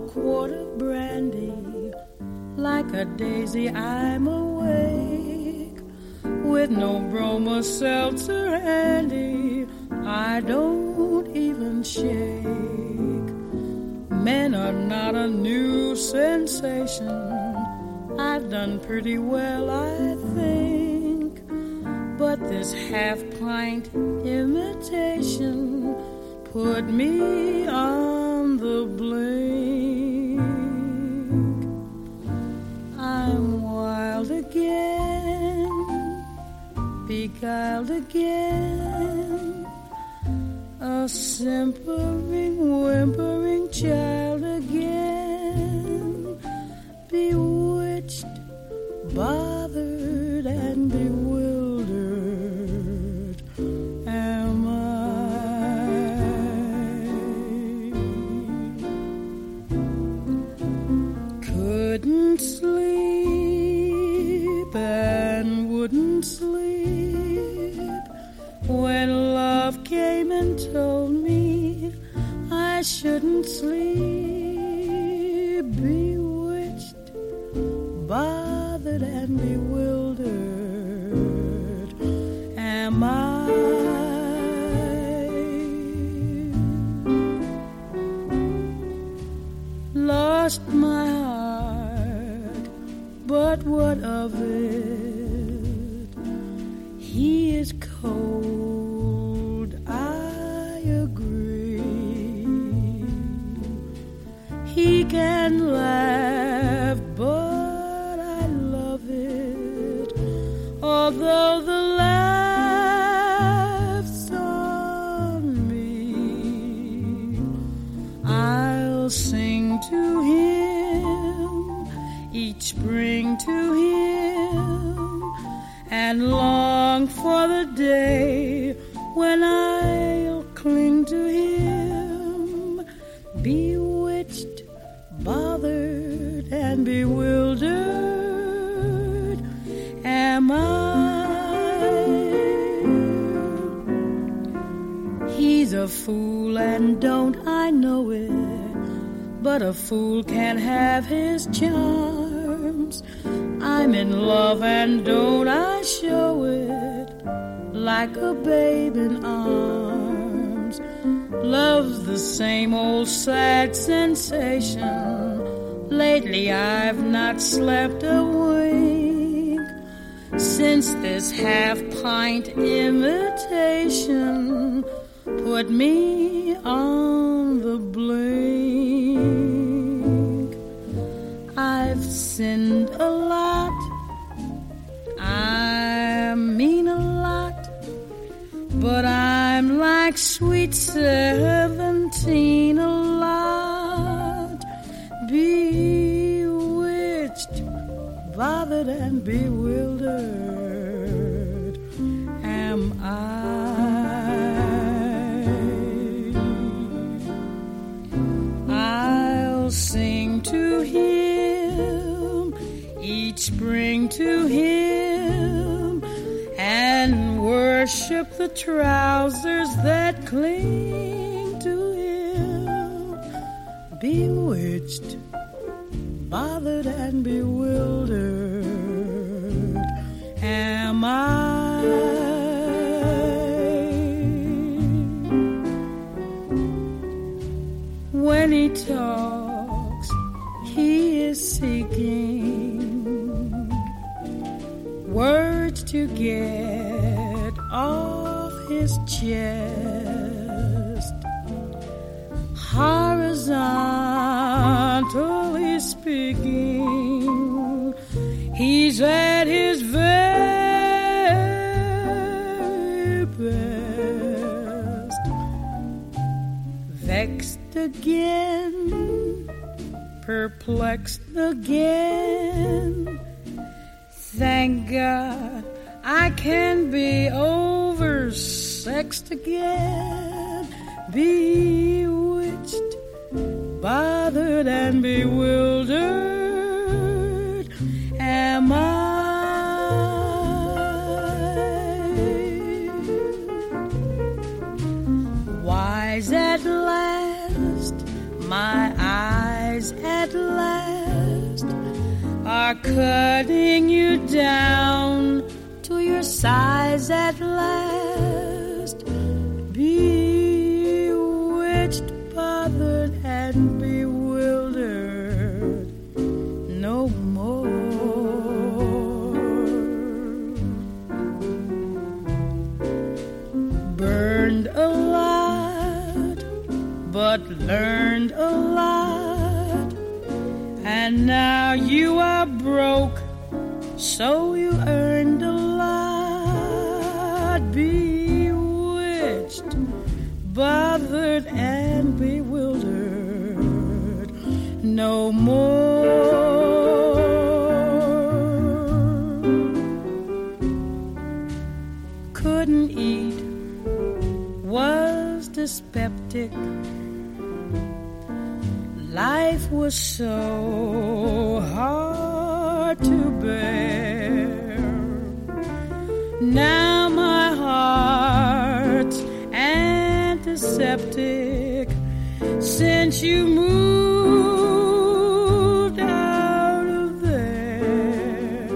quart of brandy. Like a daisy I'm awake, with no broma seltzer handy. I don't even shake. Men are not a new sensation. I've done pretty well, I think. But this half-pint imitation put me on the blink. I'm wild again, beguiled again, a simpering, whimpering child again, bewitched, bothered, and bewildered am I. Couldn't sleep and wouldn't sleep when love came and told me I shouldn't sleep. Bewitched, bothered, and bewildered am I. Lost my heart, but what of it? He is cold, I agree. He can laugh, but I love it. Although the laugh's on me, I'll sing to him each spring to him, and long for the day when I'll cling to him. Bewitched, bothered, and bewildered am I. He's a fool and don't I know it, but a fool can't have his charms. I'm in love and don't I show it, like a babe in arms. Love's the same old sad sensation. Lately I've not slept a wink since this half-pint imitation put me on the blink. I've sinned a lot, I mean a lot, but I'm like sweet 17 a lot. Bewitched, bothered, and bewildered am I. I'll sing to him each spring to him, and worship the trousers that cling to him. Bewitched, bothered, and bewildered am I. When he talks, he is seeking words to get off his chest. Horizontally speaking, he's at his very best. Vexed again, perplexed again. Thank God I can be oversexed again. Bewitched, bothered, and bewildered am I. Wise at last, my eyes are cutting you down to your size at last. Bewitched, bothered, and bewildered no more. Burned a lot, but learned a lot, and now you are broke, so you earned a lot. Bewitched, bothered, and bewildered no more. Couldn't eat, was dyspeptic. Life was so hard to bear. Now my heart's antiseptic since you moved out of there.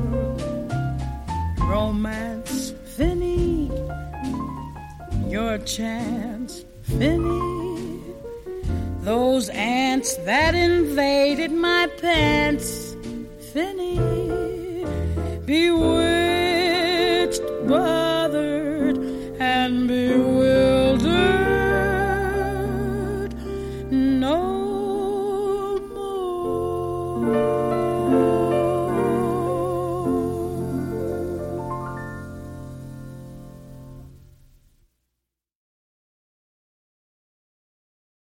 Romance, Finny, your chance, Finny. Those ants that invaded my pants, Finny, beware.